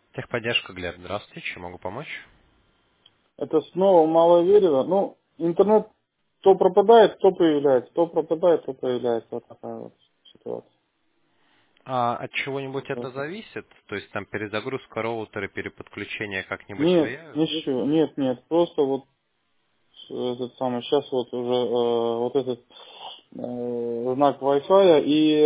Техподдержка, Глеб, здравствуйте, чем могу помочь? Это снова маловероятно. Ну, интернет то пропадает, то появляется, то пропадает, то появляется. Вот такая вот ситуация. А от чего-нибудь это Просто. зависит? То есть там перезагрузка роутера, переподключение как-нибудь Нет, влияют? ничего, нет. Просто вот этот самый, сейчас вот уже вот этот знак Wi-Fi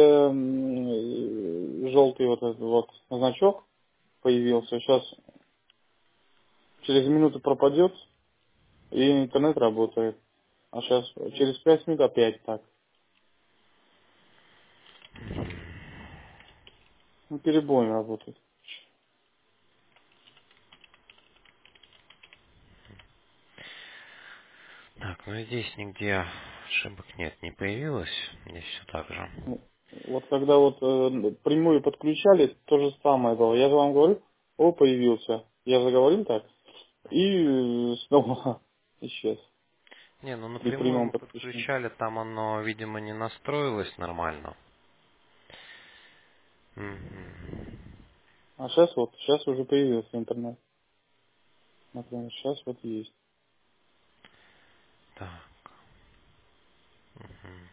и желтый вот этот вот значок появился. Сейчас через минуту пропадет, и интернет работает. А сейчас через 5 минут опять так. Ну, перебой работает. Так, ну здесь нигде ошибок нет, не появилось. Здесь все так же. Ну, вот когда вот прямую подключали, то же самое было. Я же вам говорю, о, появился. Я же говорил так. И снова исчез Не, ну при напрямую прямом мы подключении. подключали, там оно, видимо, не настроилось нормально. Мгм. А сейчас уже появился интернет. Например, сейчас вот есть. Так. Мгм.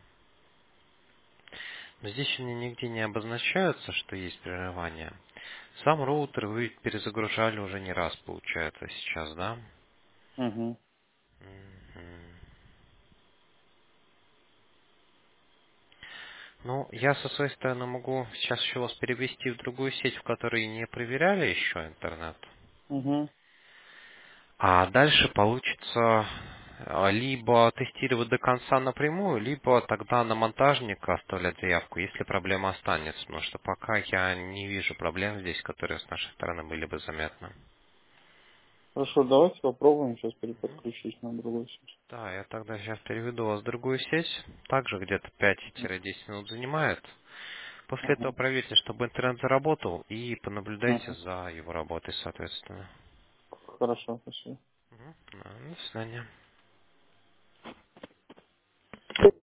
Но здесь у меня нигде не обозначается, что есть прерывание. Сам роутер вы перезагружали уже не раз, получается, сейчас, да? Угу. Мгм. Ну, я со своей стороны могу сейчас еще вас перевести в другую сеть, в которой не проверяли еще интернет. Угу. А дальше получится либо тестировать до конца напрямую, либо тогда на монтажника оставлять заявку, если проблема останется. Потому что пока я не вижу проблем здесь, которые с нашей стороны были бы заметны. Хорошо, давайте попробуем сейчас переподключить на другую сеть. Да, я тогда сейчас переведу вас в другую сеть. Также где-то 5-10 минут занимает. После этого Угу. проверьте, чтобы интернет заработал, и понаблюдайте Угу. за его работой, соответственно. Хорошо, спасибо. Мгм. Да, до свидания.